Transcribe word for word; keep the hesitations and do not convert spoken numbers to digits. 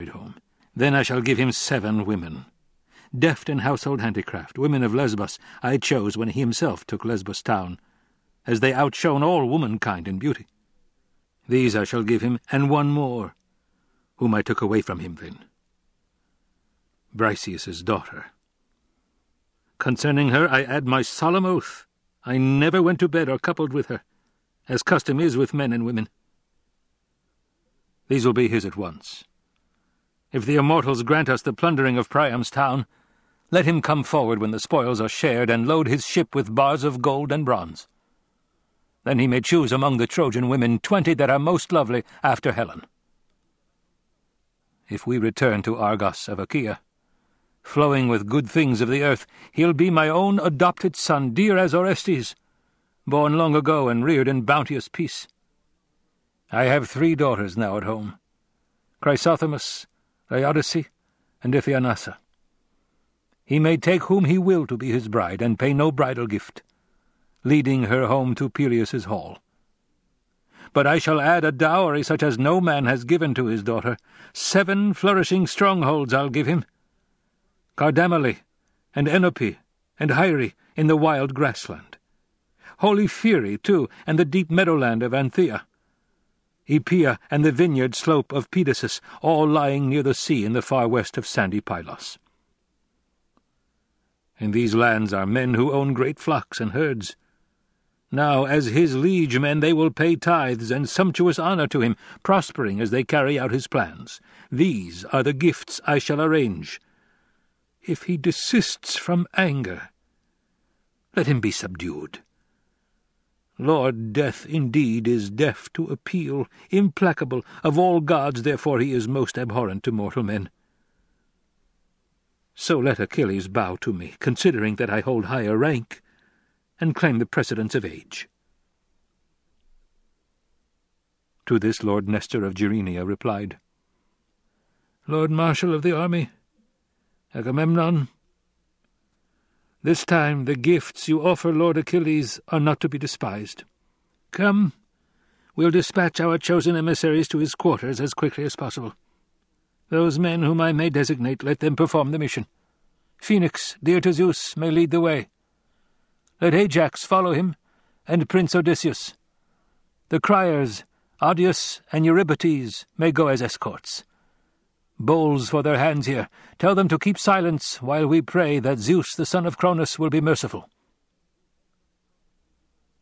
home. Then I shall give him seven women, deft in household handicraft, women of Lesbos I chose when he himself took Lesbos town, as they outshone all womankind in beauty. These I shall give him, and one more, whom I took away from him then, Briseis' daughter. Concerning her I add my solemn oath, I never went to bed or coupled with her, as custom is with men and women. These will be his at once. If the immortals grant us the plundering of Priam's town, let him come forward when the spoils are shared, and load his ship with bars of gold and bronze. Then he may choose among the Trojan women twenty that are most lovely after Helen. If we return to Argos of Achaea, flowing with good things of the earth, he'll be my own adopted son, dear as Orestes, born long ago and reared in bounteous peace. I have three daughters now at home, Chrysothemis, Laodice, and Iphianassa. He may take whom he will to be his bride, and pay no bridal gift, leading her home to Peleus' hall. But I shall add a dowry such as no man has given to his daughter. Seven flourishing strongholds I'll give him, Cardamyle, and Enope, and Hyre in the wild grassland, holy Phery, too, and the deep meadowland of Anthea, Epea and the vineyard slope of Pedasus, all lying near the sea in the far west of sandy Pylos. In these lands are men who own great flocks and herds. Now, as his liege men, they will pay tithes and sumptuous honour to him, prospering as they carry out his plans. These are the gifts I shall arrange. If he desists from anger, let him be subdued. Lord Death indeed is deaf to appeal, implacable. Of all gods, therefore, he is most abhorrent to mortal men. So let Achilles bow to me, considering that I hold higher rank, and claim the precedence of age." To this Lord Nestor of Gerenia replied, "Lord Marshal of the army, Agamemnon, this time the gifts you offer Lord Achilles are not to be despised. Come, we'll dispatch our chosen emissaries to his quarters as quickly as possible. Those men whom I may designate, let them perform the mission. Phoenix, dear to Zeus, may lead the way. Let Ajax follow him, and Prince Odysseus. The criers, Odius and Eurybates, may go as escorts. Bowls for their hands here. Tell them to keep silence while we pray that Zeus, the son of Cronus, will be merciful."